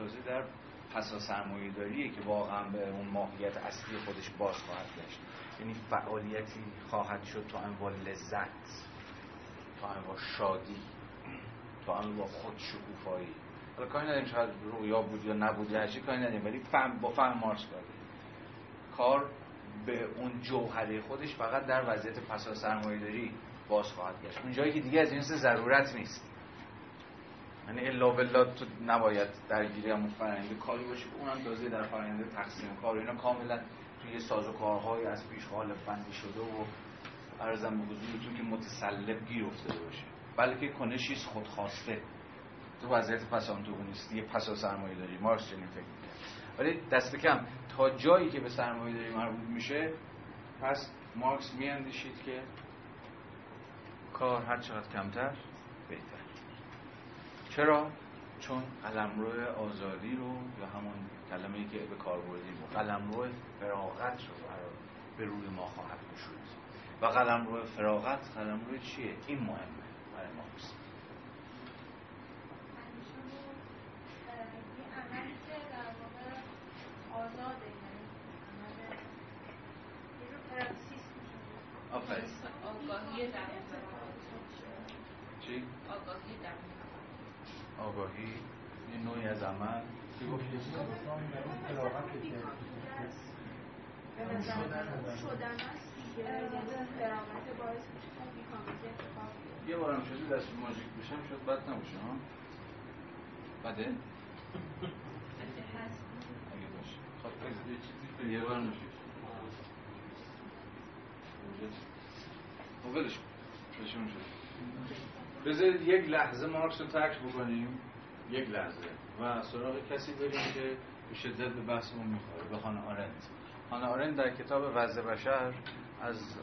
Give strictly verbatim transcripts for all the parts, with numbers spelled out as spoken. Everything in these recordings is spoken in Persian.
تازه در پسا سرمایه‌داریه که واقعا به اون ماهیت اصلی خودش باز خواهد گشت. یعنی فعالیتی خواهد شد تا انواع لذت، تا انواع شادی، تا انواع خودشکوفایی. حالا کاری نداریم شاید رویا بود یا نبود یا هرچی، کاری نداریم، ولی فهم با فهم مارکس داره کار به اون جوهره خودش فقط در وضعیت پسا سرمایه‌داری باز خواهد گشت. اون جایی که دیگه از این ضرورت نیست. یعنی الا بالله تو نباید درگیری همون فرآیند کاری باشه که اونم تازه در فرآیند تقسیم کار اینا کاملا توی سازوکارهای از پیش غالب بندی شده و عرضم به حضورتون که متسلب گیر افتاده باشه، بلکه کنشیست خودخواسته تو وضعیت پس آنتاگونیستی پسا سرمایه‌داری. مارکس چنین فکر می‌کرد. ولی دست کم تا جایی که به سرمایه‌داری مربوط میشه، پس مارکس میاندیشید که کار هر چقدر کمتر بهتر. چرا؟ چون قلمرو آزادی رو یا همون کلمه‌ای که به کار بردیم قلمرو فراغت رو به روی ما خواهد گشود. و قلمرو فراغت قلمرو چیه؟ این مهمه برای مارکس. یه عملی که در واقع آزاده، یعنی عمل یه رو پراکسیس میشه. آفرین. آگاهی دقیق. چی؟ آگاهی دقیق. آگاهی یه نوعی از عمل که گفت شدن است دیگه، یعنی فراغت باعث میشه تا بیکامگی اتفاق بیفته. یه بارم شده دست ماژیک بشم شاید بد نباشه ها؟ بده؟ اگه باشه خب یه چیزی یه بار میشه خب ولش بشون شد. بذارید یک لحظه مارکس رو ترک بکنیم، یک لحظه، و سراغ کسی بریم که به شدت به بحثمون میخوره، به هانا آرنت. هانا آرنت در کتاب وضع بشر از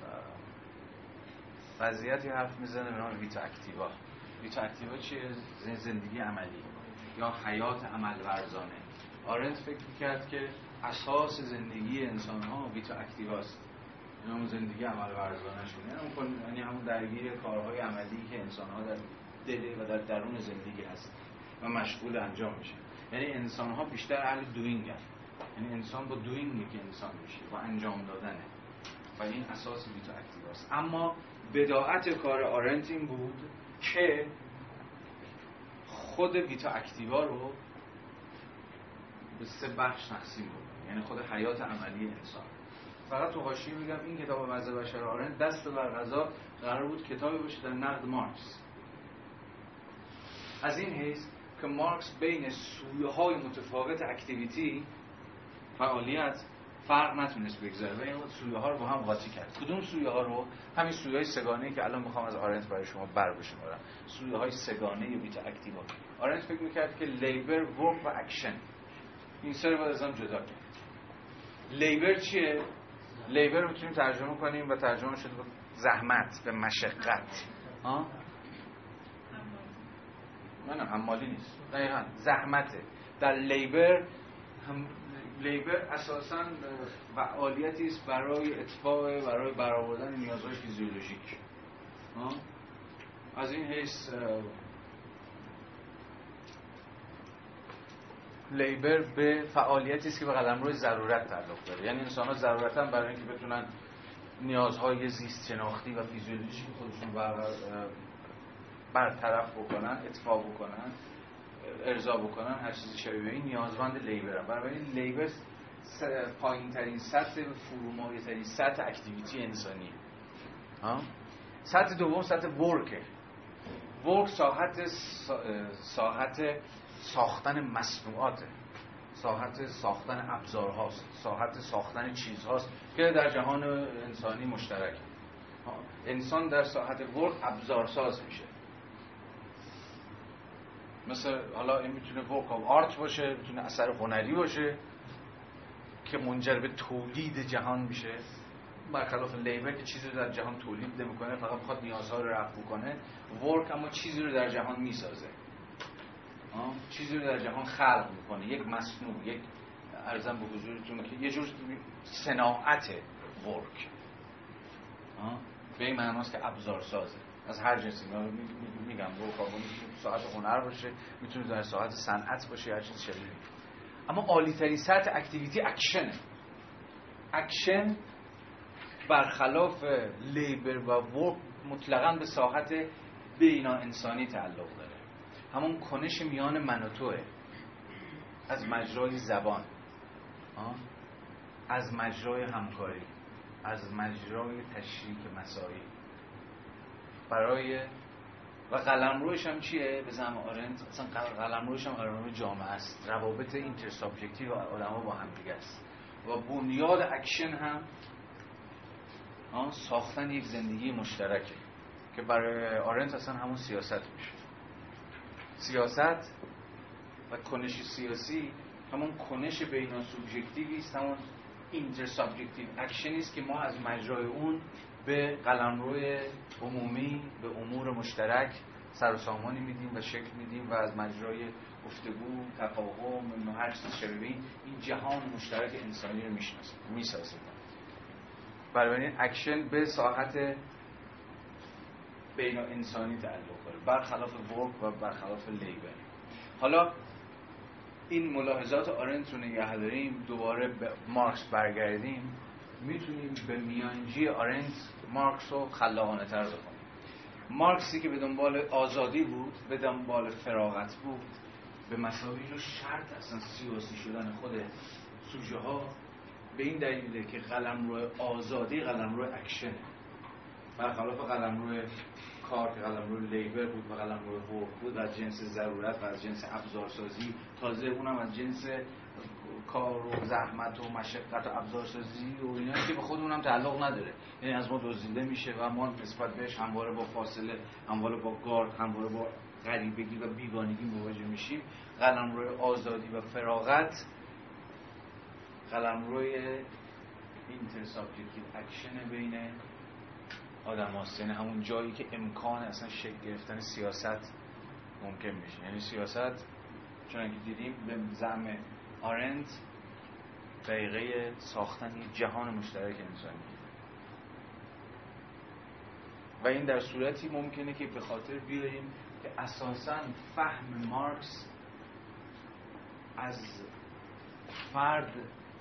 وضعیتی حرف میزنه به نام ویتا اکتیوا. ویتا اکتیوا چیه؟ زندگی عملی یا حیات عمل ورزانه. آرنت فکر میکرد که اساس زندگی انسان ها ویتا اکتیواست، یعنی همون زندگی عمل ورزانه شون، یعنی همون درگیر کارهای عملی که انسان ها در دل و در درون زندگی هست و مشغول انجام میشه. یعنی انسان ها بیشتر اهل دوینگ هست، یعنی انسان با دوینگ که انسان میشه، با انجام دادنه، و این اساس ویتا اکتیواست. اما بداعت کار آرنت این بود که خود ویتا اکتیوا رو به سه بخش تقسیم بکنه، یعنی خود حیات عملی انسان. فقط تو حاشیه میگم این کتاب وضع بشر آرنت دست بر قضا قرار بود کتابی باشه در نقد مارکس، از این حیث که مارکس بین سویه‌های متفاوت اکتیویتی فعالیت فرق نتونست بگذاره و این سویه‌ها رو با هم قاطی کرد. کدوم سویه‌ها رو؟ همین سویه‌های سگانه‌ای که الان میخوام از آرنت برای شما بر بشمارم. سویه‌های سگانه یا ویتا اکتیوا. آرنت فکر میکرد که لیبر، ورک و اکشن این سه رو باید از هم جدا کرد. لیبر چیه؟ لیبر رو میتونیم ترجمه کنیم و ترجمه شده به زحمت، به مشقت. ها؟ نه نه حمالی نیست. دقیقاً زحمته. در لیبر هم لیبر اساساً فعالیتی است برای اطفاء، برای برآوردن نیازهای فیزیولوژیک. ها؟ از این حیث لیبر به فعالیتی است که به قلمرو ضرورت تعلق داره، یعنی انسان‌ها ضرورتاً برای اینکه بتونن نیازهای زیست شناختی و فیزیولوژیک خودشون بر برطرف بکنن، اطفاء بکنن، ارضا بکنن، هر چیزی شبیه این نیازمند لیبرن. بنابراین لیبر پایین ترین سطح و فرومایه ترین سطح اکتیویتی انسانیه. ها؟ سطح دوم سطح ورکه. ورک ساحت ساحت ساختن مصنوعاته، ساحت ساختن ابزارهاست، ساحت ساختن چیزهاست که در جهان انسانی مشترکه. انسان در ساحت ورک ابزارساز میشه. مثل حالا این میتونه ورک آف آرت باشه، میتونه اثر هنری باشه که منجر به تولید جهان میشه، برخلاف لیبر که چیزی رو در جهان تولید نمیکنه، فقط میخواد نیازها رو رفع بکنه. ورک اما چیزی رو در جهان میسازه، چیزی رو در جهان خلق میکنه، یک مصنوع، یک عرضم به حضورتون که یه جور صناعت ورک، به این معناست که ابزار سازه. از هر جنسی. میگم ورک میتونه ساعت هنر باشه، میتونه در ساعت صنعت باشه، هر چیز شبیه. اما عالی ترین سطح اکتیویتی اکشنه. اکشن برخلاف لیبر و ورک مطلقاً به ساحت بینا انسانی تعلق داره. همون کنش میان من و توه، از مجرای زبان، آه؟ از مجرای همکاری، از مجرای تشریک مسائل. برای و قلمروش هم چیه؟ به زعم آرنت اصلا قلمروش هم قلمرو جامعه است، روابط اینتر سابجکتیو آدم‌ها با هم دیگه است. و بنیاد اکشن هم آن ساختن یک زندگی مشترکه که برای آرنت اصلا همون سیاست میشه. سیاست و کنش سیاسی همون کنش بینا سوبژکتیوی است، همون اینتر سابجکتیو اکشنی است که ما از مجرای اون به قلمروی عمومی، به امور مشترک سر و سامانی میدیم و شکل میدیم و از مجرای گفتگو، تفاهم و هر چیز شبیه این جهان مشترک انسانی رو میشناسیم، میسازیم. بنابراین اکشن به ساحت بین انسانی تعلق داره، برخلاف ورک و برخلاف لیبر. حالا این ملاحظات آرنت رو نگه داریم، دوباره به مارکس برگردیم، میتونیم به میانجی آرنت مارکس رو خلاقانه تر بکنیم. مارکسی که به دنبال آزادی بود، به دنبال فراغت بود، به مسابقه رو شرط اصلا سیاسی شدن خود سوژه ها به این دلیله که قلمرو آزادی قلمرو اکشنه، برخلاف قلمرو کار که قلمرو لیبر بود و قلمرو ورک بود، از جنس ضرورت و از جنس ابزارسازی، تازه اونم از جنس کار و زحمت و مشقت و ابزارسازی و اینا که به خودمون هم تعلق نداره، یعنی از ما دزدیده میشه و ما نسبت بهش همواره با فاصله، همواره با گارد، همواره با غریبگی و بیگانگی مواجه میشیم. قلمرو آزادی و فراغت قلمروی اینتر سابجکتیو اکشن بین آدم هاست، یعنی همون جایی که امکان اصلا شکل گرفتن سیاست ممکن میشه. یعنی سیاست چون که دیدیم به زعم آرنت دقیقه ساختن یک جهان مشترک انسانی و این در صورتی ممکنه که به خاطر بیاریم که اساساً فهم مارکس از فرد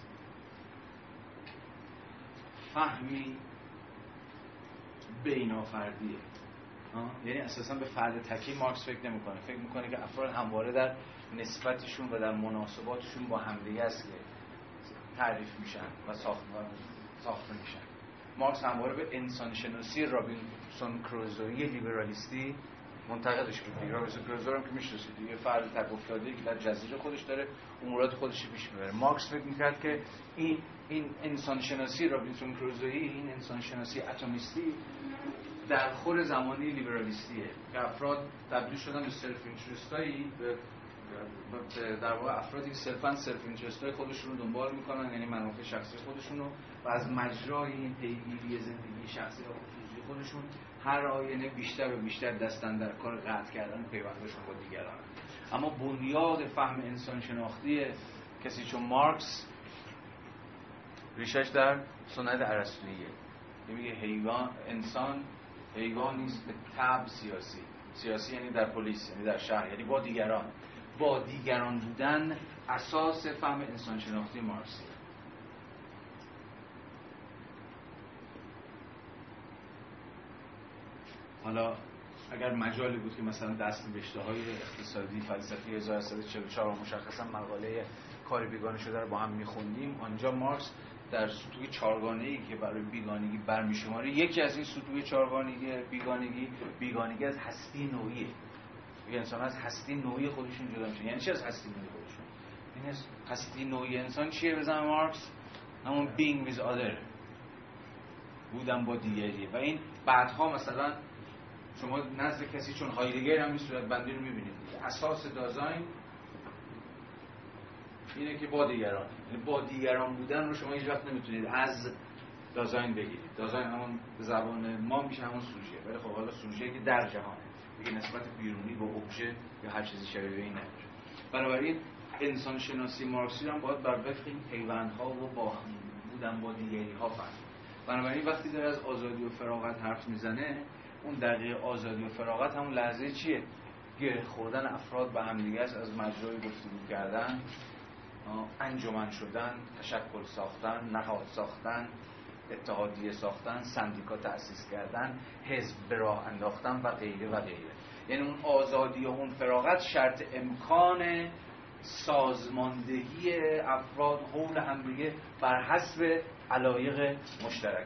فهمی بینافردیه، یعنی اساساً به فرد تکی مارکس فکر نمی‌کنه. فکر می‌کنه که افراد همواره در نسبتشون و در مناسباتشون با همدیگه است که تعریف میشن و ساخت ساخته میشن. مارکس همواره به انسان شناسی رابینسون کروزویی لیبرالیستی منتقدش بود. رابینسون کروزو هم که میشناسید، یه فرد تک افتاده‌ای که در جزیره خودش داره امورات خودش رو پیش میبره. مارکس فکر می‌کرد که این این انسان شناسی رابینسون کروزویی، این انسان شناسی اتمیستی در خور زمانی لیبرالیستیه که افراد تبدیل شدن به سلف اینترستایی، به در واقع افرادی که صرفاً سلف اینترستای خودشون رو دنبال میکنن، یعنی منافع شخصی خودشون رو و از مجرای این پیگیری زندگی شخصی و خصوصی خودشون هر آینه بیشتر و بیشتر دستن در کار قطع کردن پیوندشون با دیگران. اما بنیاد فهم انسان شناختی کسی چون مارکس ریشش در سنت ارسطوییه. میگه حیوان انسان حیوانی است به طبع سیاسی. سیاسی یعنی در پلیس، یعنی در شهر، یعنی با دیگران. با دیگران بودن اساس فهم انسان شناختی مارکسی. حالا اگر مجالی بود که مثلا دست نوشته‌های اقتصادی فلسفی هزار و سیصد و چهل و چهار مشخصا مقاله کار بیگانه شده رو با هم می‌خوندیم، آنجا مارکس در سطوح چهارگانه‌ای که برای بیگانگی برمی‌شماره، یکی از این سطوح چهارگانگی بیگانگی بیگانگی از هستی نوعیه. یه انسان از هستی نوعی خودشون جدا میشه. یعنی چی از هستی نوعی خودشون؟ این هستی نوعی انسان چیه به زعم مارکس؟ همون being with other، بودن با دیگریه. و این بعدها مثلا شما نزد کسی چون هایدگر هم این صورت بندی رو می‌بینید. اساس دازاین اینه که با دیگران، یعنی با دیگران بودن رو شما هیچ وقت نمیتونید از دازاین بگیرید. دازاین همون به زبان ما میشه همون سوژه، ولی خب حالا سوژه‌ای که در جهانه، دیگه نسبت بیرونی با ابژه یا هر چیزی شبیه این نداره. بنابراین انسان شناسی مارکسی هم باید بر وفق این پیوندها و با بودن با دیگری‌ها فهمید. بنابراین وقتی داره از آزادی و فراغت حرف میزنه، اون دقیقه آزادی و فراغت همون لحظه چیه؟ گره خوردن افراد به هم دیگه است، از مجرای گفتگو کردن، انجمن شدن، تشکل ساختن، نهاد ساختن، اتحادیه ساختن، سندیکا تأسیس کردن، حزب به راه انداختن و غیره و غیره. یعنی اون آزادی و اون فراغت شرط امکان سازماندهی افراد حول هم دیگه بر حسب علایق مشترک.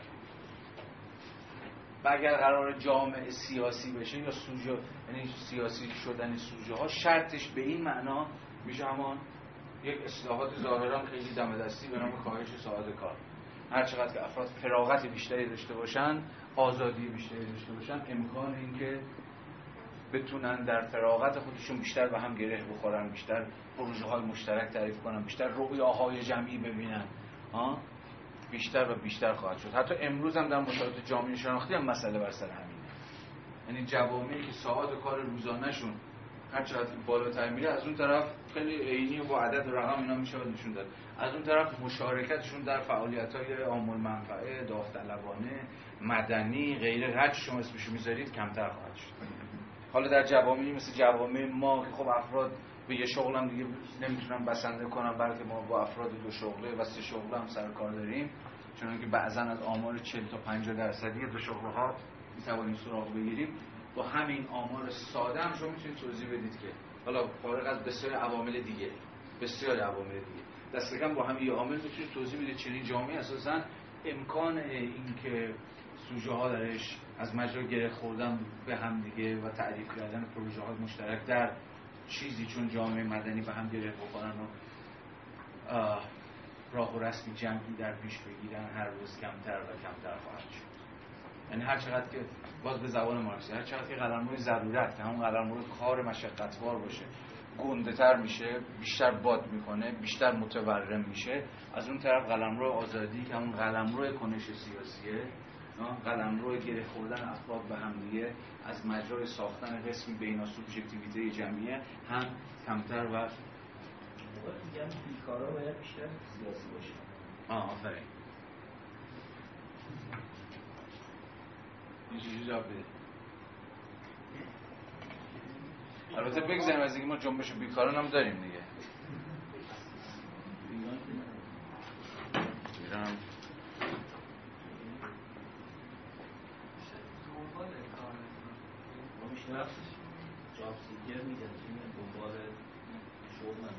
و اگر قرار جامعه سیاسی بشه یا سوژه، یعنی سیاسی شدن سوژه ها، شرطش به این معنا میشه همان یک اصلاحات ظاهرا خیلی دم دستی به نام کاهش ساعات کار. هر چقدر که افراد فراغت بیشتری داشته باشن، آزادی بیشتری داشته باشن، امکان این که بتونن در فراغت خودشون بیشتر به هم گره بخورن، بیشتر پروژه های مشترک تعریف کنن، بیشتر رؤیاهای جمعی ببینن، ها، بیشتر و بیشتر خواهد شد. حتی امروز هم در مطالعات جامعه شناختی هم مسئله بر سر همینه. یعنی جوامعی که ساعات کار روزانه‌شون هر چقدر بالاتر میره، از اون طرف خیلی عینی و با عدد و رقم اینا میشه نشون داد، از اون طرف مشارکتشون در فعالیت‌های عام المنفعه، داوطلبانه، مدنی، غیره، هر چی شما اسمشو میذارید کمتر خواهد شد. حالا در جوامعی مثل جوامع ما که خب افراد به یه شغل هم دیگه نمیتونن بسنده کنن، بلکه ما با افراد دو شغله و سه شغله هم سر کار داریم، چون که بعضا از آمار چهل تا پنجاه درصدی دو شغله ها میتوانیم سراغ بگیریم. با همین آمار ساده هم شما میتونید توضیح بدید که حالا فارغ از بسیار عوامل دیگه، بسیار عوامل دیگه، دست کم با همین عامل میتونید توضیح بدید چنین جامعه اساساً امکان این که سوژه ها درش از مجرای گره خوردن به هم دیگه و تعریف کردن پروژه های مشترک در چیزی چون جامعه مدنی به هم گره بخورن و راه و رسمی جمعی در پیش بگیرن، هر روز کمتر و کمتر خواهد شد. یعنی هر چقدر که باز به زبان مارکسی، هر چقدر که قلمرو ضرورت که همون قلمرو کار مشقتبار باشه گنده تر میشه، بیشتر باد میکنه، بیشتر متورم میشه، از اون طرف قلمرو آزادی که همون قلمرو کنش سیاسیه، قلمرو گره خوردن افراد به هم دیگه از مجرای ساختن قسمی بینا سوبژکتیویته جمعیه هم کمتر و میگم بیکارا باید بیشتر سیاسی باشه. آه آفرین. این چیزی جواب بده. البته بگذاریم از اینکه ما جنبش بیکاران هم داریم دیگه. ایران هم جاب سیکر میدن که میدن دنبال شغل هم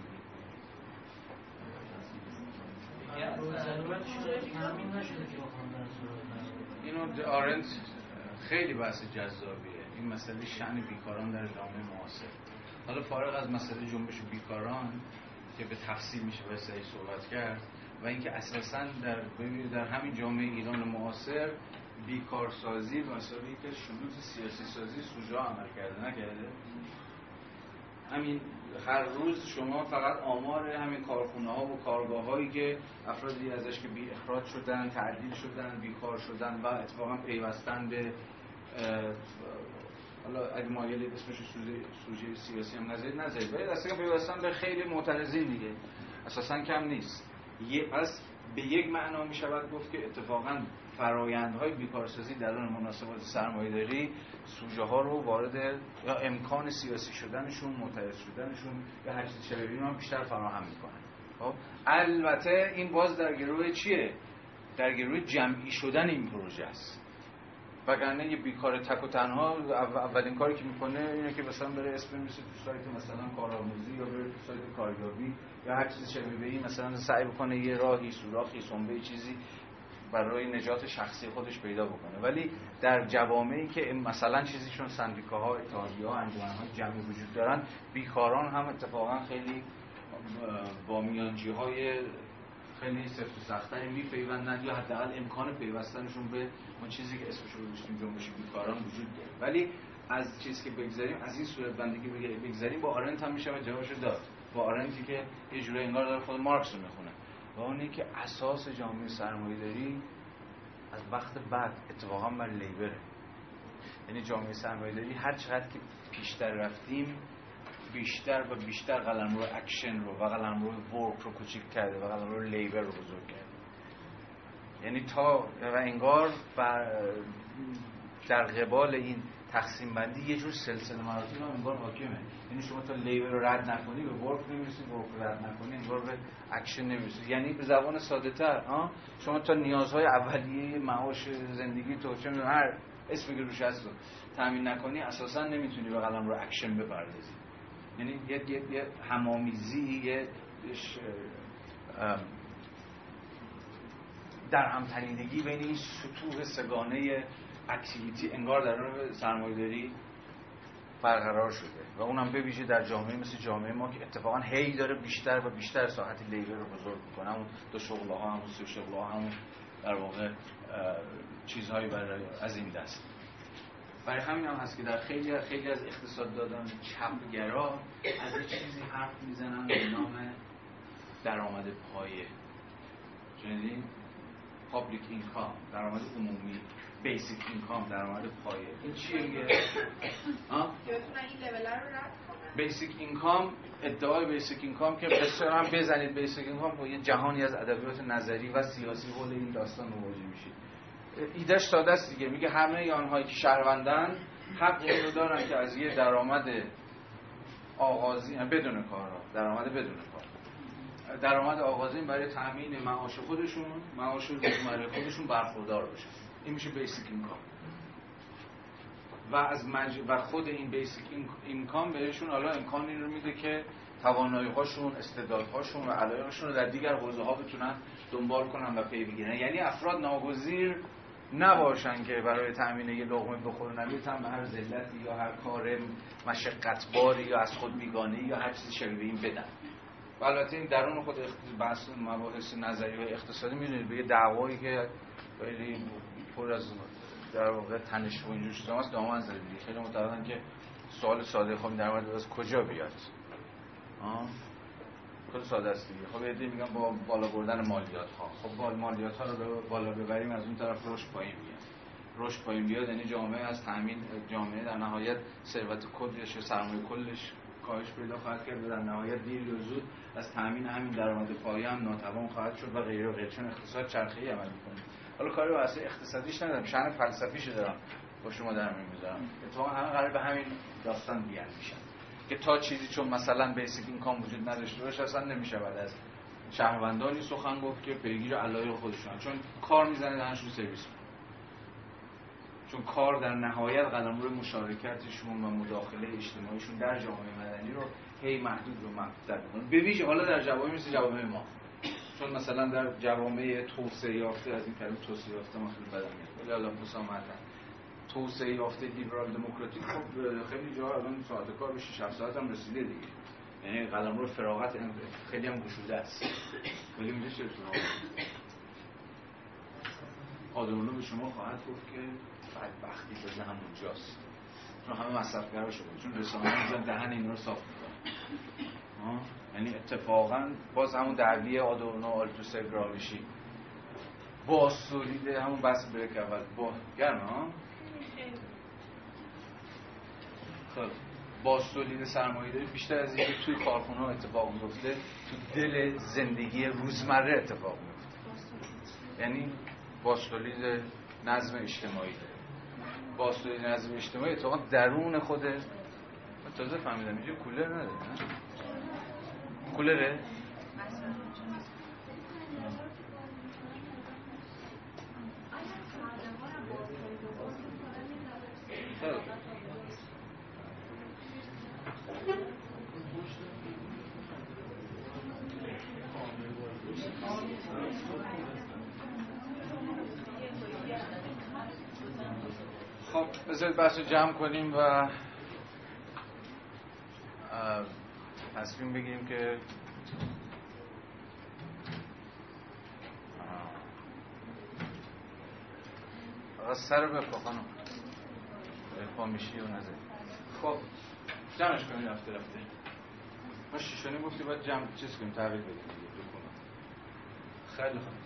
اینو آرنت خیلی بحث جذابیه، این مسئله شأن بیکاران در جامعه معاصر. حالا فارغ از مسئله جنبش بیکاران که به تفصیل میشه باید صحبت کرد و اینکه اساساً در در همین جامعه ایران معاصر بیکارسازی مسئله که شروط سیاسی سازی سوژه عمل کرده نکرده. همین هر روز شما فقط آمار همین کارخونه ها و کارگاه هایی که افرادی ازش که بی اخراج شدن، تعدیل شدن، بیکار شدن و اتفاقا پیوستن به حالا اگه مایل اسمش سوژه سیاسی هم نذارید نذارید ولی اصلا پیوستن به خیلی معترضین دیگه اساسا کم نیست. یه پس به یک معنا می شود گفت که اتفاقا فرایندهای بیکارسازی در اون مناسبات سرمایه‌داری سوژه ها رو وارد یا امکان سیاسی شدنشون، معترض شدنشون یا هر چیز شبیه اینو بیشتر فراهم میکنه. خب البته این باز در گروه چیه؟ در گروه جمعی شدن این پروژه است. وگرنه یه بیکار تک و تنها اولین کاری که میکنه اینه که مثلا بره اسم میشه تو سایت مثلا کارآموزی یا بره تو سایت کاریابی یا هر چیز شبیه به این مثلا سعی بکنه یه راهی، سوراخی، سنبه چیزی برای نجات شخصی خودش پیدا بکنه. ولی در جوامعی که مثلا چیزیشون سندیکاها، اتحادیه‌ها، انجمن‌های جمعی وجود دارن، بیکاران هم اتفاقا خیلی با میانجی‌های خیلی سفت و سخت‌تری میپیوندن یا حداقل امکان پیوستنشون به اون چیزی که اسمش رو گذاشتیم جنبش بیکاران وجود داره. ولی از چیزی که بگذاریم، از این صورت بندگی بگذاریم، با آرنت هم میشه جوابشو داد. با آرنتی که یه جوری انگار داره خود مارکس رو میخونه. و اونی که اساس جامعه سرمایه‌داری از وقت بعد اتفاقا بر لیبره. یعنی جامعه سرمایه‌داری هر چقدر که پیشتر رفتیم بیشتر و بیشتر قلمرو اکشن رو و قلمرو ورک رو کوچیک کرده و قلمرو لیبر رو بزرگ کرده. یعنی تا و انگار بر در قبال این تقسیم بندی یه جور سلسله مراتب هم انگار حاکمه. یعنی شما تا لیبر رو رد نکنی به ورک نمیرسید، ورک رو رد نکنی انگار به اکشن نمیرسید. یعنی به زبان ساده تر ها شما تا نیازهای اولیه معاش زندگی تو چه میدونم هر اسمی که روش هست رو تامین نکنی اساسا نمیتونی به قلم رو اکشن بپردازی. یعنی یه یه یه همامیزی، یه در هم تنیدگی بین این سطوح سگانه اکتیویتی انگار در سرمایه‌داری برقرار شده و اونم به ویژه در جامعه مثل جامعه ما که اتفاقا هی داره بیشتر و بیشتر ساعت لیبر رو بزرگ میکنه. همون دو شغل‌ها، همون سه شغل‌ها، همون در واقع چیزهایی برای از این دست. برای همین هم هست که در خیلی خیلی از اقتصاددانان چپگرا از یه چیزی حرف میزنن به نام درآمد پایه. شنیدین؟ پابلیک اینکام، درآمد عمومی، بیسیک اینکام، درآمد پایه. این چیه میگه؟ ها؟ یادتونه این لول رو رد کنن؟ بیسیک اینکام، ادعای بیسیک اینکام که بسیار هم بزنید بیسیک اینکام با یه جهانی از ادبیات نظری و سیاسی حول این داستان مواجه میشید. ایدهش ساده است دیگه، میگه همه آنهایی که شهروندن حق این رو دارن که از یه درآمد آغازین بدون کار، درآمد بدون کار، درآمد آغازین برای تامین معاش خودشون، معاش روزمره خودشون برخوردار بشن. این میشه بیسیک اینکام. و از مج... و خود این بیسیک اینکام بهشون حالا امکانی رو میده که توانایی‌هاشون، استعدادهاشون و علایقشون رو در دیگر حوزه‌ها بتونن دنبال کنن و پی بگیرن. یعنی افراد ناگزیر نباشن که برای تامین یه لقمه بخورن، البته هم به هر ذلتی یا هر کار مشقتباری یا از خود بیگانه‌ای یا هر چیزی شبیه این بدن. و البته این درون خود بحث مباحث نظری و اقتصادی میدونید به یه دعوایی که خیلی پر از در واقع تنش و اینجور چیزا هست دامن زده دیگه. خیلی معتقدن که سوال ساده خب در مورد از کجا بیاد. آه خیلی ساده است دیگه. خب ایده میگن با بالا بردن مالیات ها. خب با مالیات ها رو بالا ببریم از اون طرف رشد پایین میاد. رشد پایین بیاد یعنی جامعه از تامین جامعه در نهایت ثروت کلش و سرمایه کلش کاهش پیدا خواهد کرد و در نهایت دیر یا زود از تامین همین درآمد پایه هم ناتوان خواهد شد و غیره و غیره، چون اقتصاد چرخه‌ای عمل می‌کنه. حالا کاری به واسه اقتصادیش ندارم، شأن فلسفیش دارم با شما در میون میذارم. اتفاقا همه قرار به همین داستان بیان میشن که تا چیزی چون مثلا بیسیک اینکام وجود نداشته باشه اصلا نمیشه بعد از شهروندانی سخن گفت که پیگیر علایق خودشون، چون کار میزنه دهنشون سرویس، چون کار در نهایت قلمرو مشارکتشون و مداخله اجتماعیشون در جامعه مدنی رو هی محدود و محدود می‌کنه. به ویژه حالا در جوامع مثل جوامع ما، چون مثلا در جوامع توسعه یافته، از این کلمه توسعه یافته ما خیلی بدم میاد ولی حالا مسامحتاً توسعه یافته لیبرال دموکراتیک خب خیلی جا الان ساعت کار به شش هفت ساعت هم رسیده دیگه، یعنی قلمرو فراغت خیلی هم گشوده است. ولی میشه چه آدمونو به شما خواهد گفت که بدبختی به همونجاست، چون همه مصرفگرا شده، چون رسانه‌ها میذارن دهن اینا رو صاف میکنن. یعنی اتفاقا باز همون دعوی آدورنو آلتوسر گرامشی با سولید همون بحث بریک اول با گرم ها خب با سولید سرمایه‌داری بیشتر از اینکه توی کارخونه‌ها اتفاق میفته تو دل زندگی روزمره اتفاق میفته. یعنی با سولید نظم اجتماعی با سولید نظم اجتماعی اتفاقا درون خود تازه فهمیدم اینجا کولر نداره نه؟ کولره؟ خب بذارید بحث رو جمع کنیم و تصمیم بگیریم که آقا سر رو بپا خانم پا میشی و نزد. خب جمعش کنیم رفته رفته ما شیشانی گفتی باید جمع چیز کنیم تحویل بدیم خیلی خوب.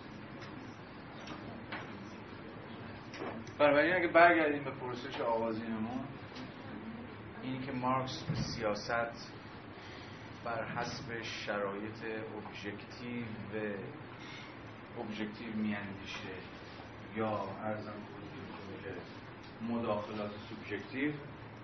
بنابراین اگه برگردیم به پرسش آغازینمون، اینی که مارکس به سیاست بر حسب شرایط ابژکتیو و ابژکتیو میاندیشه یا ارزم کنیم مداخلات سوبژکتیو؟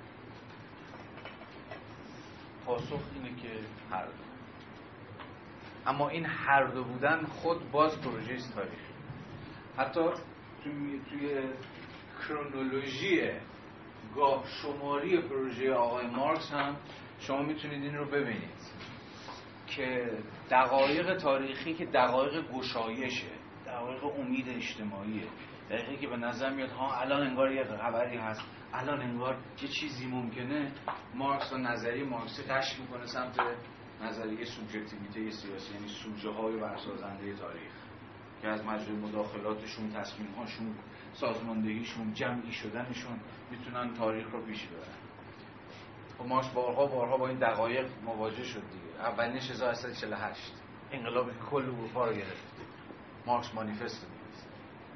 پاسخ اینه که هر دو. اما این هر دو بودن خود باز پروژه است تاریخی. حتی توی, توی کرونولوژی گاه شماری پروژه آقای مارکس هم شما میتونید این رو ببینید که دقایق تاریخی که دقایق گشایشه، دقایق امید اجتماعیه، دقیقی که به نظر میاد ها الان انگار یه خبری هست، الان انگار یه چیزی ممکنه. مارکس و نظریه مارکسی قش میکنه سمت نظریه سوبژکتیویته سیاسی، یعنی سوژه های برسازنده تاریخ که از مجموع مداخلاتشون، تصمیم‌هاشون، سازماندهیشون، جمعی شدنشون میتونن تاریخ رو پیش ببرن. و مارکس بارها بارها با این دقایق مواجه شد دیگه. اولینش هزار و هشتصد و چهل و هشت انقلابی که کل اروپا رو گرفت. مارکس مانیفست رو می‌نویسه.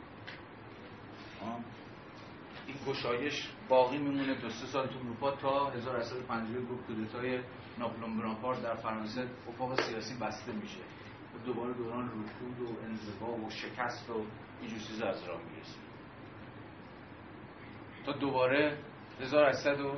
این گشایش باقی میمونه دو سه سال تو اروپا تا هزار و هشتصد و پنجاه و دو کودتای ناپلئون بناپارت در فرانسه افق سیاسی بسته میشه. دوباره دوران رکود و انزوا و شکست و اینجور چیزا از راه میرسه تا دوباره هزار و هشتصد و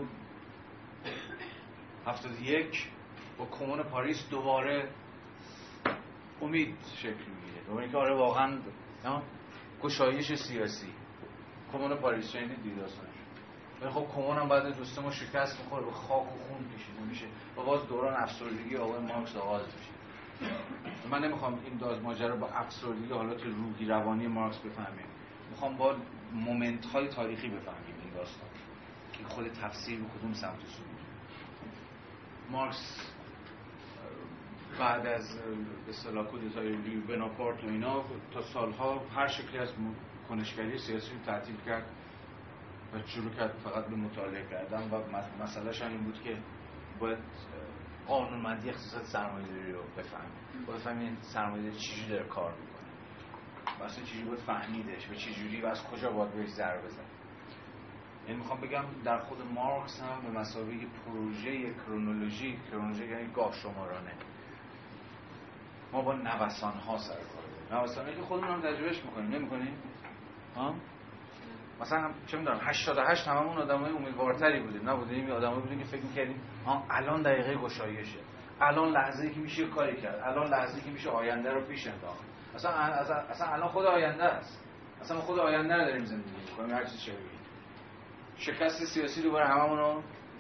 هفتاد و یک با کمون پاریس دوباره امید شکل میگیره. دوباره که آره واقعا گشایش سیاسی. کمون پاریس شنیدید دیگه داستانش. ولی خب کمون هم بعد دوست ما شکست میخوره، به خاک و خون کشیده میشه و باز دوران افسردگی آقای مارکس آغاز میشه. من نمیخوام این داز ماجرا با افسردگی حالات روحی روانی مارکس بفهمیم، میخوام با مومنت های تاریخی بفهمیم این داستان که خود تفسیر به کدوم سمت سو میره. مارکس بعد از به اصطلاح کودتای بناپارت و اینا تا سالها هر شکلی از کنشگری سیاسی رو تعطیل کرد و شروع کرد فقط به مطالعه کردن و مسئلهش هم این بود که باید قانونمندی اقتصاد سرمایه‌داری رو بفهمید. باید بفهمید سرمایه‌داری چجوری داره کار میکنه. واسه چجوری باید فهمیدش و چجوری و از کجا باید بهش ضربه بزنه. یعنی میخوام بگم در خود مارکس هم به مثابه پروژه کرونولوژی، کرونولوژی یعنی گاه شمارانه، ما با نوسان‌ها سر کار داریم. نوسان‌هایی که خودمون هم تجربهش میکنیم. نمی‌کنیم؟ ها؟ مثلا چه می‌دونم هشتاد و هشت هممون آدمای امیدوارتری بودیم، نبودیم؟ آدمایی بودیم که فکر می‌کردیم ها الان دقیقه گشایشه، الان لحظه‌ای که میشه کاری کرد، الان لحظه‌ای که میشه آینده رو پیش انداخت. اصلا اصلا الان خود آینده است. اصلا خود آینده رو داریم زندگی می‌کنیم. هر چیز شبیه شکست سیاسی دوباره هممون رو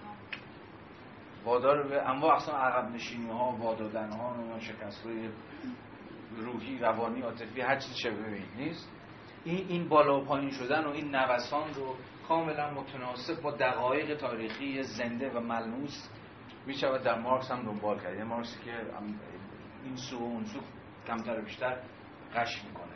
وادار به انواع اقسام عقب نشینی‌ها، وادادن‌ها، و شکست‌های روحی، روانی، عاطفی، هر چیز شبیه نیست. این این بالا و پایین شدن و این نوسان رو کاملا متناسب با دقایق تاریخی زنده و ملموس میشود در مارکس هم دنبال کرد. یعنی مارکسی که این سو و اون سو کمتر و بیشتر قش میکنه.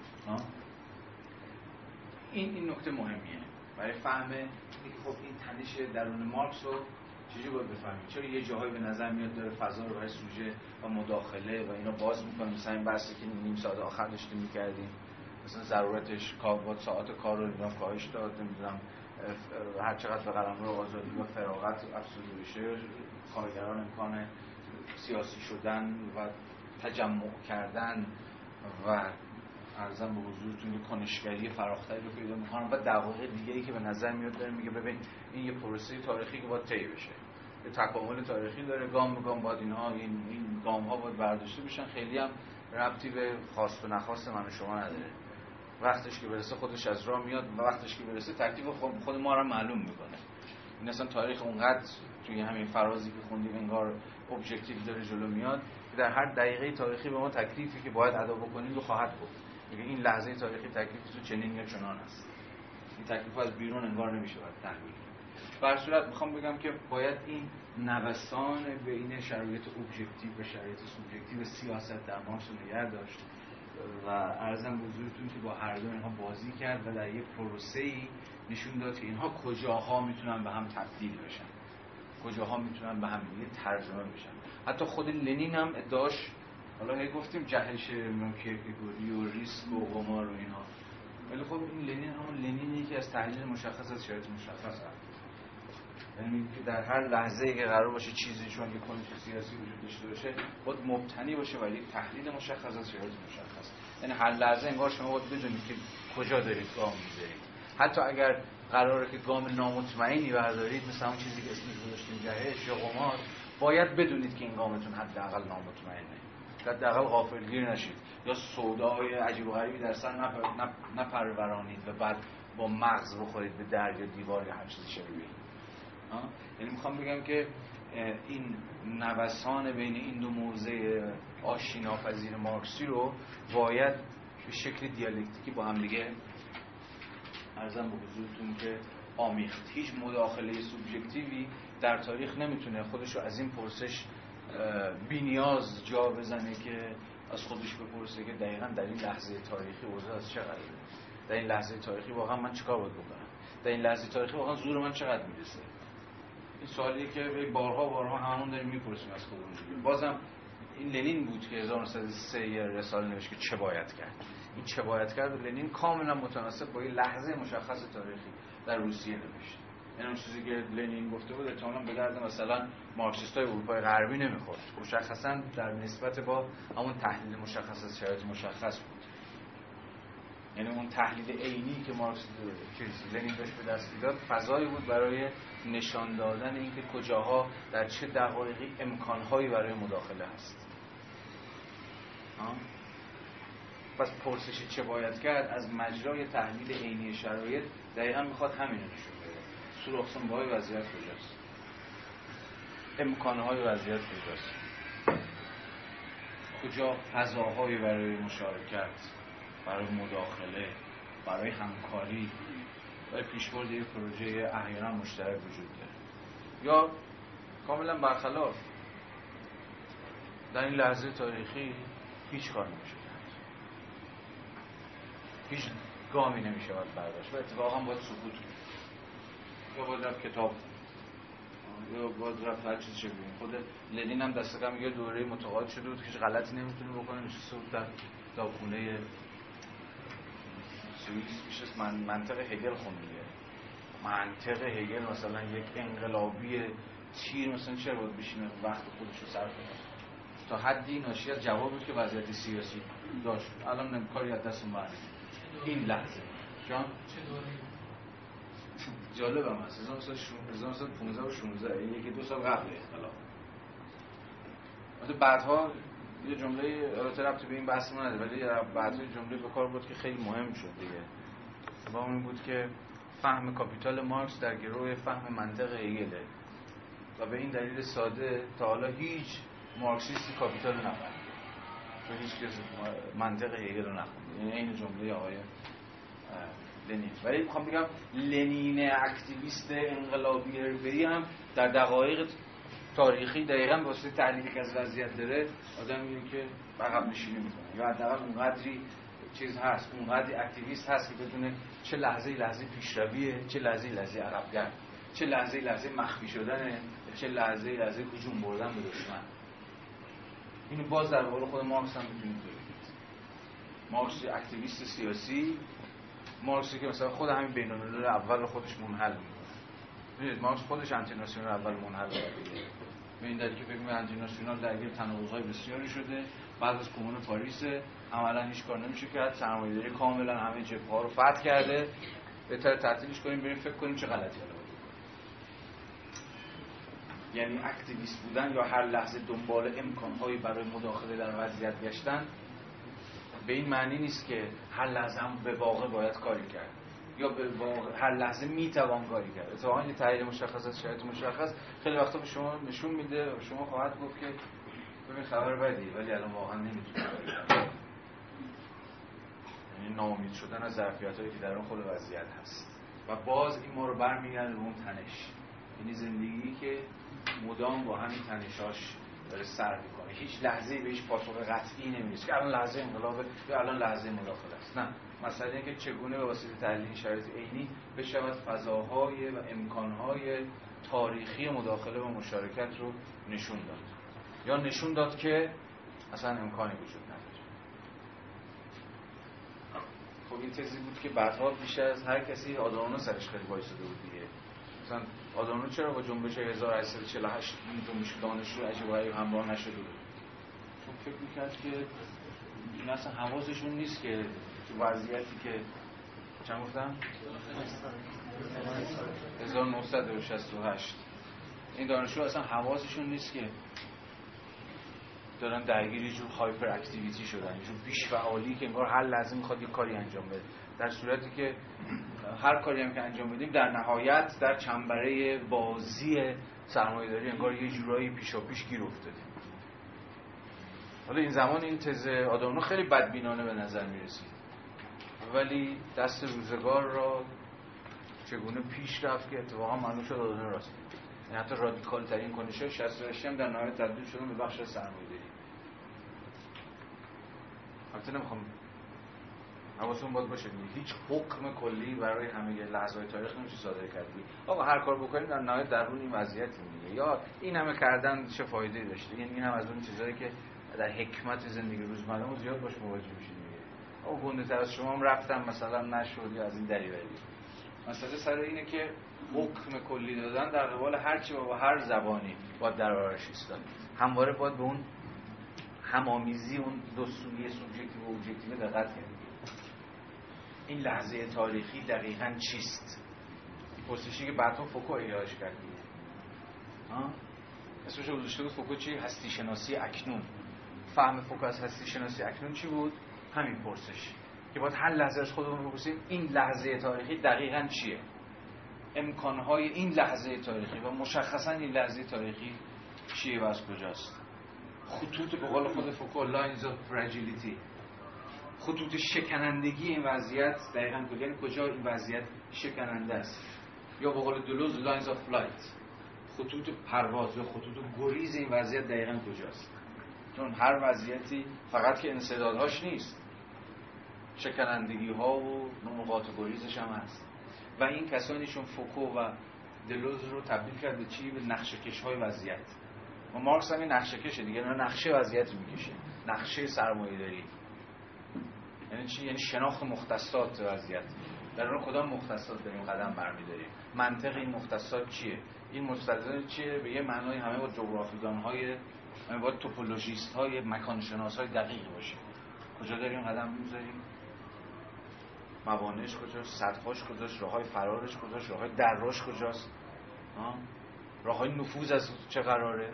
این این نکته مهمیه برای فهم اینکه خب این تنش درون مارکس رو چجوری باید بفهمید. چرا یه جاهایی به نظر میاد داره فضا رو برای سوژه و مداخله و اینا باز میکنه، مثلا این بحثی که نیم ساعت آخر داشتیم میکردیم، مثلا ضرورتش کار ساعت کار رو نمیدونم کاهش داد، نمیدونم هر چقدر به قلمرو آزادی و فراغت افزوده بشه کارگران امکان سیاسی شدن و تجمع کردن و ارزم به حضورتون یه کنشگری فراختری رو پیدا میکنن و دقایق دیگه ای که به نظر میاد داره میگه ببین این یه پروسه تاریخی که باید طی بشه، یه تکامل تاریخی داره، گام به گام باید اینها این این گام ها باید برداشته بشن، خیلی هم ربطی به خواست و نخواست من و شما نداره. وقتش که برسه خودش از راه میاد و وقتش که برسه تکلیف خود, خود ما رو معلوم میکنه. این اصلا تاریخ اونقدر توی همین فرازی که خوندیم انگار ابجکتیو داره جلو میاد که در هر دقیقه تاریخی به ما تکلیفی که باید ادا بکنیم رو خواهد گفت. میگه این لحظه تاریخی تکلیفش تو چنین یا چنان است. این تکلیف از بیرون انگار نمیشه باید تحلیل کنیم. به هر صورت میخوام بگم که باید این نوسان بین شرایط ابجکتیو و شرایط سوبژکتیو سیاست در مارکس رو نگه داشت و عرضم حضورتون که با هر دو اینها بازی کرد و در یک پروسه‌ای نشون داد که اینها کجاها میتونن به هم تبدیل بشن، کجاها میتونن به هم دیگه ترجمه بشن. حتی خود لنین هم ادعاش، حالا هی گفتیم جهش کیرکگوری و ریسک و قمار و اینها، ولی خب این لنین همون لنینی که از تحلیل مشخص از شرایط مشخص هست. یعنی که در هر لحظه‌ای که قرار باشه چیزی چون یک کنش سیاسی وجود داشته باشه باید مبتنی باشه ولی تحلیل مشخص از شرایط مشخص. یعنی هر لحظه انگار شما باید بدونید که کجا دارید گام می‌ذارید حتی اگر قراره که گام نامطمئنی بردارید، مثل اون چیزی که اسمش گذاشتیم جهش یا قمار، باید بدونید که این گامتون حداقل نامطمئنه، حداقل غافلگیر نشید یا سودای عجیب و غریبی در سر نپر... نپ... نپرورانید و بعد با مغز بخورید به در یا دیوار یا هر چیزی شبیه. یعنی میخوام بگم که این نوسان بین این دو موضع آشتیناپذیر مارکسی رو باید به شکل دیالکتیکی با هم دیگه عرضم به حضورتون که آمیخت. هیچ مداخله سوبژکتیوی در تاریخ نمیتونه خودش رو از این پرسش بی نیاز جا بزنه که از خودش بپرسه که دقیقاً در این لحظه تاریخی اوضاع از چه قراره، در این لحظه تاریخی واقعا من چیکار باید بکنم، در این لحظه تاریخی واقعا زور من چقدر میرسه. این سوالیه که بارها بارها همون داریم میپرسیم از خودمون. بازم این لنین بود که هزار و نهصد و سه یه رساله نوشت که چه باید کرد. این چه باید کرد لنین کاملا متناسب با یه لحظه مشخص تاریخی در روسیه نوشت. این اون چیزی که لنین گفته بود احتمالاً به درد مثلا مارکسیستای اروپای غربی نمیخورد، مشخصاً در نسبت با همون تحلیل مشخص از شرایط مشخص بود. یعنی اون تحلیل عینی که مارکس چیز لنین داشت به دست می‌داد فضایی بود برای نشان دادن اینکه کجاها در چه دقایقی امکان‌هایی برای مداخله هست. ها؟ پس پرسش چه باید کرد از مجرای تحلیل عینی شرایط دقیقاً میخواد همین رو نشون بده. سوراخ‌سنبه‌های وضعیت کجاست؟ امکان‌های وضعیت کجاست؟ کجا فضاهایی برای مشارکت، برای مداخله، برای همکاری، برای پیشبرد یک پروژه احیانا مشترک وجود داره، یا کاملا برخلاف در این لحظه تاریخی هیچ کار نمیشه کرد، هیچ گامی نمیشه باید برداشت و اتفاقا باید سکوت کرد یا باید رفت کتاب یا باید رفت هر چیزی چه ببینیم. خود لنین هم دست کم یه دوره متقاعد شده بود که هیچ غلطی نمیتونه بکنه، نشسته بود در کتابخونه سوئیس میشه من منطق هگل خوندیه. منطق هگل مثلا یک انقلابی تیر مثلا چرا باید بشینه وقت خودش رو صرف کنه تا حدی ناشی از جواب بود که وضعیت سیاسی داشت. الان نمیکاری از دست اون این لحظه جان چه دوره جالب هم هست هزار و نهصد و پانزده و شانزده یکی دو سال قبل انقلاب. بعدها یه جمله البته ربطی به این بحث نداره ولی بعدها یه جمله به کار بود که خیلی مهم شد دیگه. با این بود که فهم کاپیتال مارکس در گروه فهم منطق هگله و به این دلیل ساده تا حالا هیچ مارکسیستی کاپیتال رو نفهمید و هیچ کس منطق هگل رو نخوند. یعنی این جمله آقای لنین. ولی میخوام بگم لنین اکتیویست انقلابی حرفه‌ای هم در دقایق تاریخی دقیقاً واسه تحلیلی که از وضعیت داره آدمیه که عقب نشینی میکنه یا حداقل اونقدری چیز هست، اونقدری اکتیویست هست که بدونه چه لحظه لحظه پیشرویه، چه لحظه لحظه عقب‌گرد، چه لحظه لحظه مخفی شدنه، چه لحظه لحظه هجوم بردن به دشمن. اینو باز در واقع خود مارکس هم میتونید ببینید. مارکس اکتیویست سیاسی، مارکسی که مثلا خود همین بین‌الملل اول خودش منحل میکنه. ببینید مارکس خودش آنتی ناسیونال اول منحل کرده. به این دلیل که فکر می‌کنه آنتی ناسیونال درگیر تناقض‌های بسیاری شده. بعد از کمون پاریس عملاً هیچ کار نمیشه کرد، سرمایه‌داری کاملاً همه جبهه‌ها رو فتح کرده. بهتره تعطیلش کنیم بریم فکر کنیم چه غلطی حالا بکنیم. یعنی اکتیویست بودن یا هر لحظه دنبال امکان‌هایی برای مداخله در وضعیت گشتن به این معنی نیست که هر لحظه هم به واقع باید کاری کرد یا به واقع هر لحظه میتوان کاری کرد. اتفاقاً یه تحلیل مشخص از شرایط مشخص خیلی وقتا به شما نشون میده و شما خواهد گفت که ببین خبر بدی ولی الان واقعا نمیتونی کاری کنی. یعنی ناامید شدن از ظرفیتایی که در اون خود وضعیت هست و باز این ما رو برمیگرده به اون تنش. یعنی زندگی که مدام با همین تنشاش داره سر میکنه، هیچ لحظه‌ای بهش پاسخ قطعی نمیرسه که الان لحظه انقلابه یا الان لحظه مداخله است. نه، مسئله اینه که چگونه به واسطه تحلیل شرایط عینی بشود فضاهای و امکانهای تاریخی مداخله و مشارکت رو نشون داد یا نشون داد که اصلا امکانی وجود نداره. خب این تزی بود که بعدها بیشتر از هر کسی آدورنو سرش خیلی وایساده بود دیگه. مثلا آدورنو چرا با جنبش هزار و هشتصد و چهل و هشت این جنبش دانشجو عجیب و غریب همراه نشده بود؟ چون فکر می‌کرد که این اصلا حواسشون نیست که تو وضعیتی که چند گفتم؟ هزار و نهصد و شصت و هشت. این دانشجو اصلا حواسشون نیست که دارن درگیر یه جور هایپر اکتیویتی شدن، یه جور بیش فعالی که انگار هر لحظه میخواد یه کاری انجام بده، در صورتی که هر کاری هم که انجام بدیم در نهایت در چنبره بازی سرمایه‌داری انگار یه جورایی پیشا پیش گیر افتادیم. حالا این زمان این تز آدورنو خیلی بدبینانه به نظر میرسید، ولی دست روزگار را چگونه پیش رفت که اتفاقا معلوم شد آدورنو راست. این حتی رادیکال ترین کنش‌های شصت و هشت هم در نهایت تبدیل شدن به بخش سرمایه‌داری. البته نمیخوام حواستون باید باشه هیچ حکم کلی برای همه لحظه‌های تاریخ نمیشه صادر کرد. آقا هر کار بکنیم در نهایت درون این وضعیت میگه، یا این همه کردن چه فایده‌ای داشته. یعنی این هم از اون چیزایی که در حکمت زندگی روزمره زیاد باش مواجه میشید دیگه. آقا گنده‌تر از شما هم رفتم مثلا نشد یا از این دریوری. مسئله سر اینه که حکم کلی دادن در قبال هر چی با هر زبانی باید در برابرش ایستاد. همواره باید به اون همامیزی اون دو سویه سوبژکتیو و ابژکتیو دقت کنید. این لحظه تاریخی دقیقاً چیست؟ پرسشی که بعدها فوکو ارائهش کرد. ها؟ اسمش رو گذاشته بود فوکو چی؟ هستی شناسی اکنون. فهم فوکو از هستی شناسی اکنون چی بود؟ همین پرسش که باید هر لحظه از خودمون بپرسیم این لحظه تاریخی دقیقاً چیه؟ امکانهای این لحظه تاریخی و مشخصاً این لحظه تاریخی چیه و از کجاست؟ خطوط به قول خود فوکو lines of fragility، خطوط شکنندگی این وضعیت دقیقاً کجا، یعنی کجا این وضعیت شکننده است، یا به قول دلوز lines of flight، خطوط پرواز یا خطوط گریز این وضعیت دقیقاً کجاست. چون هر وضعیتی فقط که انسدادهاش نیست، شکنندگی ها و نقاط گریزش هم هست. و این کسانیشون فوکو و دلوز رو تبدیل کرد به چی؟ به نقشه کش های وضعیت. و مارکس هم این نقشه کشه دیگه، نه نقشه وضعیت میکشه، نقشه سرمایه‌داری. یعنی چی؟ یعنی شناخت مختصات وضعیت. در اون کدام مختصات داریم قدم برمی‌داریم؟ منطق این مختصات چیه؟ این مختصات چیه؟ به یه معنای همه با جغرافیدان‌های، همه با توپولوژیست‌های، مکانشناس‌های دقیق باشیم. کجا داریم قدم می‌ذاریم؟ موانعش کجاست؟ سدهاش کجاست؟ راه‌های فرارش کجاست؟ راه‌های دراش کجاست؟ ها؟ راه‌های نفوذ از چه قراره؟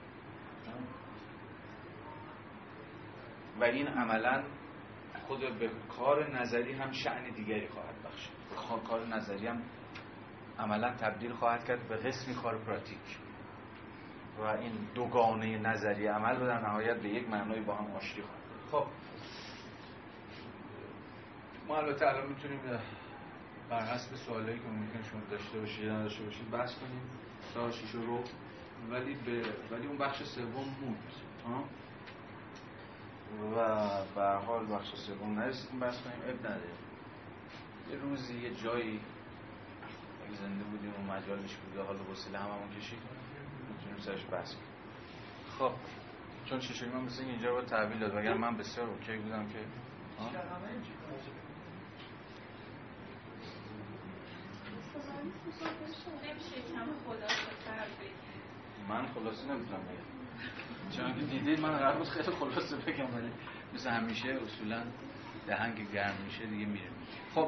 و این عملاً خود به کار نظری هم شأن دیگری خواهد بخشید. کار نظری هم عملاً تبدیل خواهد کرد به قسمی کار پراتیک و این دوگانه نظری عمل رو در نهایت به یک معنای با هم آشتی خواهد. خب ما البته الان میتونیم بر حسب سوالایی که ممکن شما داشته باشید یا نداشته باشید بحث کنیم تا شیش رو، ولی به ولی اون بخش سوم موند ها و به هر حال بخش سوم نرسیدیم بحث کنیم. اب نداره، یه روزی یه جایی اگه زنده بودیم و مجالش بوده حالا وسیله هممون کشید میتونیم سرش بحث کنیم. خب چون شیشه من مثل اینجا رو تحویل داد وگر من بسیار اوکی بودم که من خلاصه نمیتونم بگم، چون که دیدید من قرار بود خیلی خلاصه بگم ولی مثل همیشه اصولا دهن که گرم میشه دیگه میره. خب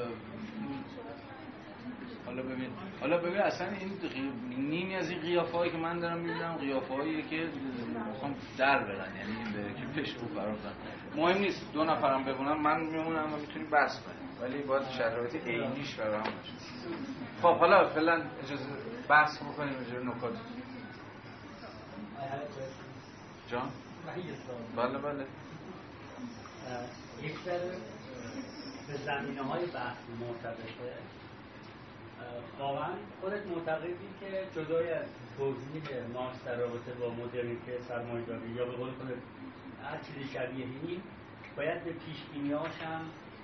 حالا ببین حالا ببین اصلا این نیمی از این قیافه‌هایی که من دارم میبینم قیافه‌هایی که میخوام در برن، یعنی این به که پیش رو فرار کنم. مهم نیست دو نفرم بمونم من میمونم و میتونیم بحث کنیم، ولی باید شرایط عینیش برام باشه. خب حالا فعلا اجازه بحث بکنیم اجازه نکات. جان؟ بله بله. یک ذره به زمینه‌های بحث مرتبطه. واقعا خودت معتقدی که جدای از توضیح مارکس در رابطه با مدرنیته سرمایه‌داری یا به قول خودت هر چیزی شبیه این باید به پیش‌بینی‌هاش هم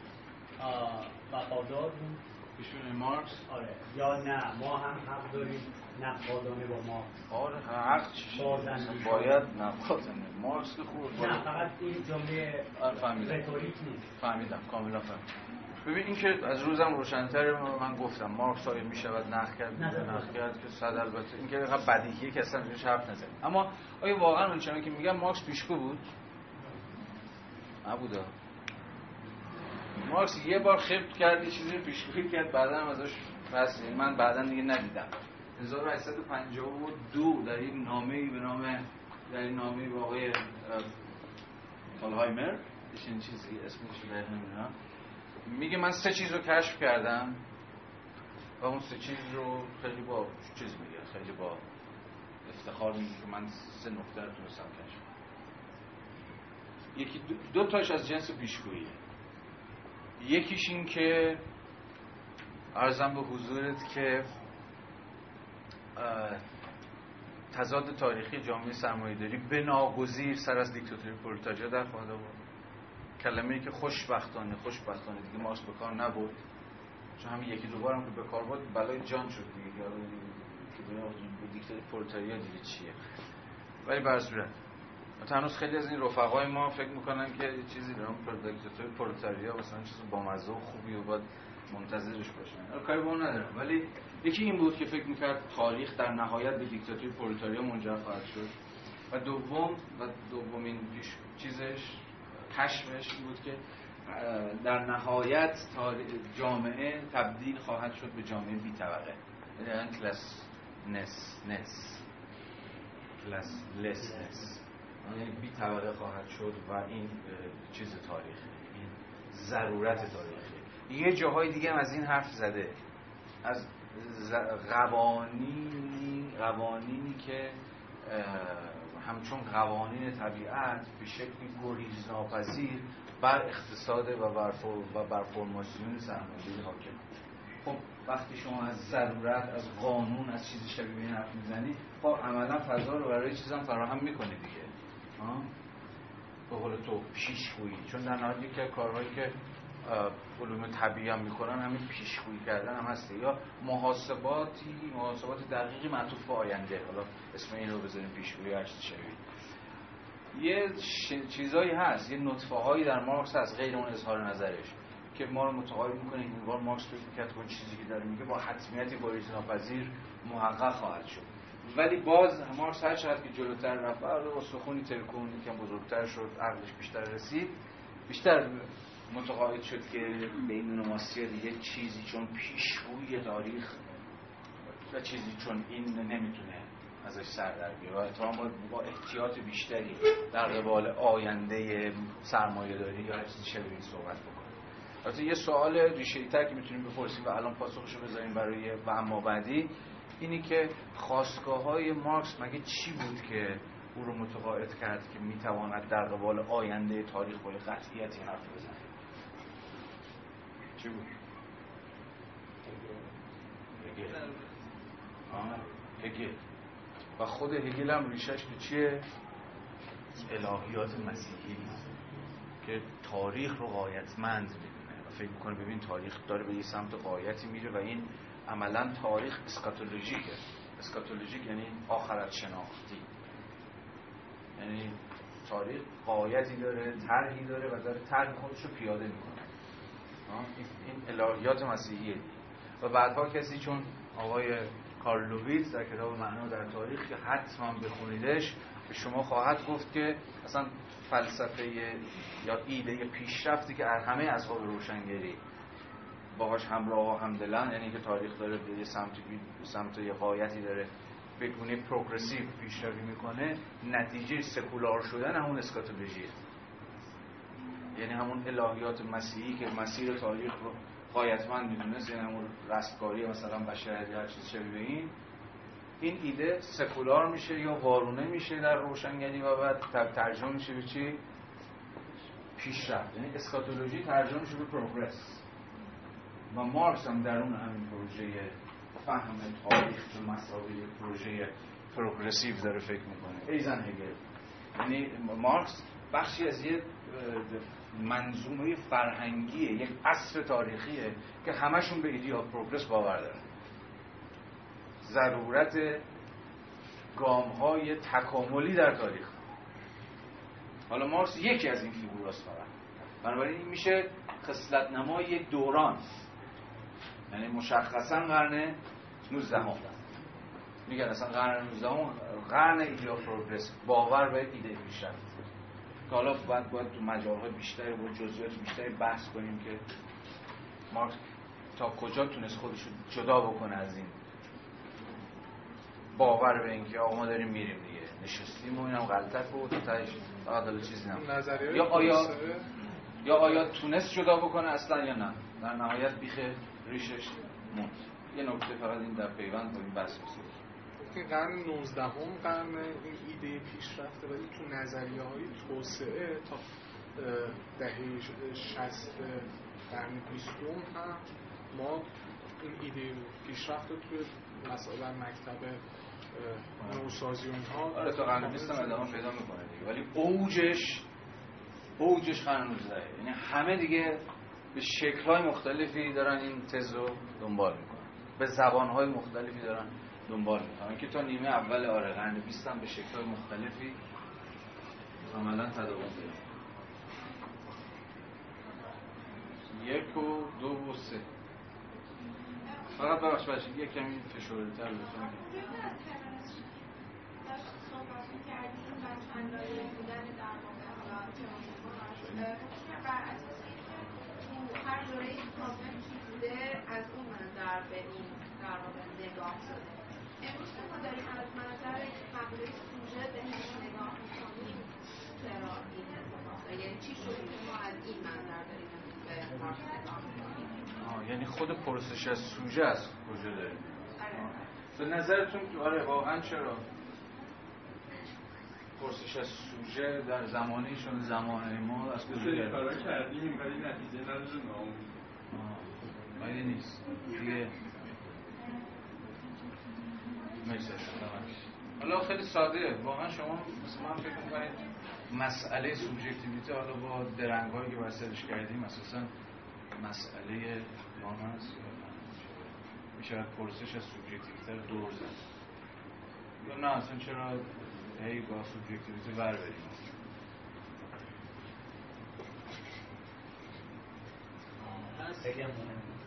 وفادار بود؟ پیش‌بینی مارکس؟ آره. یا نه ما هم حق داریم نقادانه با مارکس؟ آره حق چیه؟ باید نقادانه. مارکس که خوبه. نه فقط این جمله رتوریک نیست. فهمیدم کاملا فهمیدم. ببین این که از روزم روشن‌تر من گفتم مارکس آیا میشود نقد کرد نقد کرد که صد البته این که اینقدر بدیهیه که اصلا روش حرف نزنیم. اما آیا واقعا اون چنانی که میگم مارکس پیشگو بود؟ نبوده. مارکس یه بار خبت کرد، یه چیزی رو پیشگویی کرد، بعدا هم ازش بس من بعدا دیگه ندیدم. هزار و هشتصد و پنجاه و دو در این نامه‌ای به نام در این نامه‌ای با آقای تالهایمر، این چیزی اسمش رو نمیدونم، میگه من سه چیز رو کشف کردم و اون سه چیز رو خیلی با چیز میگه، خیلی با افتخار میگه که من سه نکته رو تونستم کشف کنم. یکی دو, دو تاش از جنس پیشگوییه. یکیش این که عرضم به حضورت که تضاد تاریخی جامعه سرمایه‌داری بناگزیر سر از دیکتاتوری پرولتاریا در خواهد آورد. کلمه‌ای که خوشبختانه خوشبختانه دیگه مارکس به کار نبرد، چون همین یکی دو بارم که به کار برد بلای جان شد دیگه، یاد که به دیکتاتوری پرولتاریا دیگه چیه. ولی به هر صورت هنوز خیلی از این رفقای ما فکر میکنن که یه چیزی به نام دیکتاتوری پرولتاریا مثلا چیز بامزه و خوبی و باید منتظرش باشن. کاری با اون ندارم، ولی یکی این بود که فکر میکرد تاریخ در نهایت به دیکتاتوری پرولتاریا منجر خواهد شد و دوم و دومین چیزش کشفش این بود که در نهایت جامعه تبدیل خواهد شد به جامعه بی طبقه، یعنی کلاس نس نس کلاس لس نس، یعنی بی طبقه خواهد شد و این چیز تاریخی، این ضرورت تاریخی. یه جاهای دیگه هم از این حرف زده، از قوانینی قوانینی که همچون قوانین طبیعت به شکلی گریزناپذیر بر اقتصاد و بر و بر فرماسیون سرمایه‌داری حاکم. خب وقتی شما از ضرورت، از قانون، از چیزی شبیه این حرف میزنی، خب عملا فضا رو برای چیزام فراهم میکنه دیگه. ها به قول تو پیشگویی، چون در نهایت یکی از کارهایی که علوم طبیعی هم میکنن همین پیشگویی کردن هم هسته، یا محاسباتی محاسبات دقیقی معطوف به آینده، حالا اسم این رو بذاریم پیشگویی هر چیز شبیه. یه ش... چیزایی هست، یه نطفه هایی در مارکس هست غیر اون اظهار نظرش که ما رو متقاعد میکنه این بار مارکس فکر می‌کرد اون چیزی که داره میگه با حتمیتی گریزناپذیر محقق خواهد شد. ولی باز مارکس هر چقدر که جلوتر رفت، استخونی ترکون که بزرگتر شد، عقلش بیشتر رسید، بیشتر متقاعد شد که بین نماسی دیگه چیزی چون پیشگویی تاریخ و چیزی چون این نمیتونه ازش سر در بیاره و اتفاقا با احتیاط بیشتری در قبال آینده سرمایه‌داری یا هر چیزی شبیه این صحبت بکنه. البته یه سوال ریشه‌ای‌تر که میتونیم بپرسیم و الان پاسخشو بذاریم برای و اما بعدی، اینی که خواستگاه‌های مارکس مگه چی بود که او رو متقاعد کرد که میتواند در قبال آینده تاریخ با قطعیتی حرف بزنه؟ چی بود؟ هگل. آه هگل. و خود هگل هم ریشش تو چیه؟ الهیات مسیحی که تاریخ رو غایتمند می‌دونه و فکر می‌کنه ببین تاریخ داره به یه سمت غایتی میره و این عملاً تاریخ اسکاتولوژیکه. اسکاتولوژیک یعنی آخرت شناختی، یعنی تاریخ غایتی داره، طرحی داره و داره طرح خودش رو پیاده میکنه. این الهیات مسیحیه. و بعدها کسی چون آقای کارل لویتز در کتاب معنا در تاریخ که حتما بخونیدش به شما خواهد گفت که اصلا فلسفه یا ایده پیشرفتی که همه اصحاب روشنگری باهاش همراه و همدلن، یعنی که تاریخ داره به یه سمت سمت یه غایتی داره به گونه پروگرسیو پیشروی میکنه، نتیجه سکولار شدن همون اسکاتولوژیه، یعنی همون الهیات مسیحی که مسیر تاریخ رو غایتمند میدونست، یعنی همون رستگاری مثلا بشریت یا هر چیز شبیه این این ایده سکولار میشه یا وارونه میشه در روشنگری و بعد ترجمه میشه به چی؟ پیشرفت. یعنی اسکاتولوژی ترجمه میشه به پروگرس و مارکس هم درون همین پروژه فهم تاریخ به مسابقه پروژه پروگرسیو داره فکر میکنه. ایزن هگل، یعنی مارکس بخشی از یه منظومه فرهنگیه، یک عصر تاریخیه که همشون به ایدئال پروگرس باور دارن، ضرورت گام‌های تکاملی در تاریخ. حالا مارکس یکی از این فیگوراست فقط، بنابراین این میشه خصلت نمای یک دوران، یعنی مشخصا قرن نوزدهم میگن اصلا قرن نوزدهم قرن ایدئال پروگرس، باور به ایده پیشرفت. که حالا باید باید تو مجال‌های بیشتری و جزئیات بیشتری بحث کنیم که مارکس تا کجا تونست خودش رو جدا بکنه از این باور به اینکه آقا ما داریم میریم دیگه، نشستیم و اینم غلطه بود تاش عادل چیزی نمیشه. یا آیا یا آیا تونست جدا بکنه اصلا یا نه؟ در نهایت بیخ ریشش موند. یه نکته فقط این در پیوند با این بحث میشه. این قرن نوزدهم قرن این ایده پیشرفته، ولی تو نظریه‌های توسعه تا دهه شصت قرن بیستم هم ما این ایده پیشرفت رو توی مثلا مکتب نوسازی و اینها آره تا قرن بیستم ادامه پیدا میکنه دیگه، ولی اوجش اوجش قرن نوزدهم، یعنی همه دیگه به شکل‌های مختلفی دارن این تز رو دنبال میکنن، به زبان‌های مختلفی دارن دنبال میکنن که تا نیمه اول آره قرن بیستم به شکل‌های مختلفی عملاً تداوم پیدا. یک و دو و سه فقط ببخش بچه یک کمی فشرده‌تر لطفاً. صحبت می‌کردیم و چند لایه بودن در واقع حالا تئوری بر اساس اینکه تو هر دوره پرابلم چی بوده از اون منظر به این در واقع نگاه شده. امروز که ما داریم از منظر مقوله سوژه بهش نگاه می‌کنیم چرا این اتفاق یعنی چی شده که ما از این منظر داریم به مارکس نگاه می‌کنیم؟ یعنی خود پرسش از سوژه از کجا داریم؟ به نظرتون آره واقعا چرا پرسش از سوژه در زمانی شون زمانه ما از کجا داریم؟ کارا کردیم ولی نتیجه نداره ناامید. ولی نیست دیگه مثلا حالا خیلی ساده واقعا شما مثلا من فکر می‌کنید مسئله سوبژکتیویته حالا با درنگ‌هایی که واسهش کردیم اساساً مسئله ما هست میشه پرسش از سوبژکتیویته رو دور زد یا نه اصلا چرا هی با سوبژکتیویته ور بریم؟ خیلی مهمه